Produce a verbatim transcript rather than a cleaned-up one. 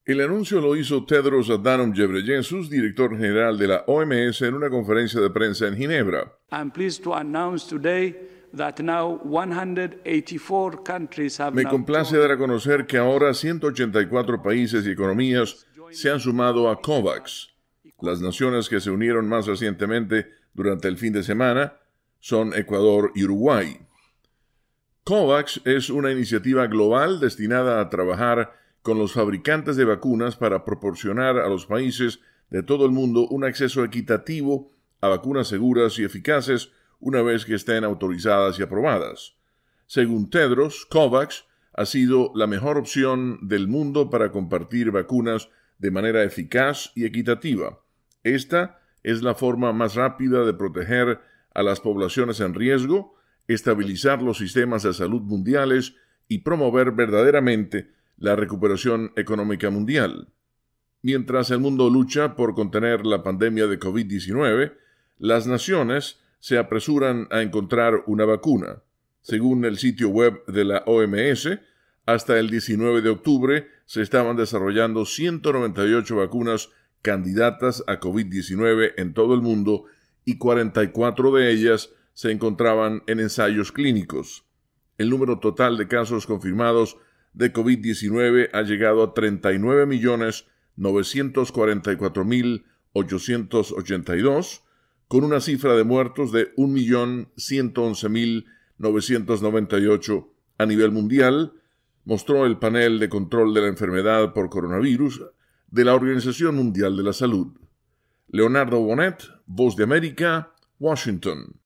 El anuncio lo hizo Tedros Adhanom Ghebreyesus, director general de la O M S, en una conferencia de prensa en Ginebra. I'm pleased to announce today that now one hundred eighty-four countries have Me now complace joined. dar a conocer que ahora ciento ochenta y cuatro países y economías se han sumado a COVAX. Las naciones que se unieron más recientemente durante el fin de semana son Ecuador y Uruguay. COVAX es una iniciativa global destinada a trabajar con los fabricantes de vacunas para proporcionar a los países de todo el mundo un acceso equitativo a vacunas seguras y eficaces una vez que estén autorizadas y aprobadas. Según Tedros, COVAX ha sido la mejor opción del mundo para compartir vacunas de manera eficaz y equitativa. Esta es la forma más rápida de proteger a las poblaciones en riesgo, estabilizar los sistemas de salud mundiales y promover verdaderamente la recuperación económica mundial. Mientras el mundo lucha por contener la pandemia de COVID diecinueve, las naciones se apresuran a encontrar una vacuna. Según el sitio web de la O M S, hasta el diecinueve de octubre se estaban desarrollando ciento noventa y ocho vacunas candidatas a COVID diecinueve en todo el mundo y cuarenta y cuatro de ellas se encontraban en ensayos clínicos. El número total de casos confirmados de COVID diecinueve ha llegado a treinta y nueve millones novecientos cuarenta y cuatro mil ochocientos ochenta y dos, con una cifra de muertos de un millón ciento once mil novecientos noventa y ocho a nivel mundial, mostró el panel de control de la enfermedad por coronavirus de la Organización Mundial de la Salud. Leonardo Bonet, Voz de América, Washington.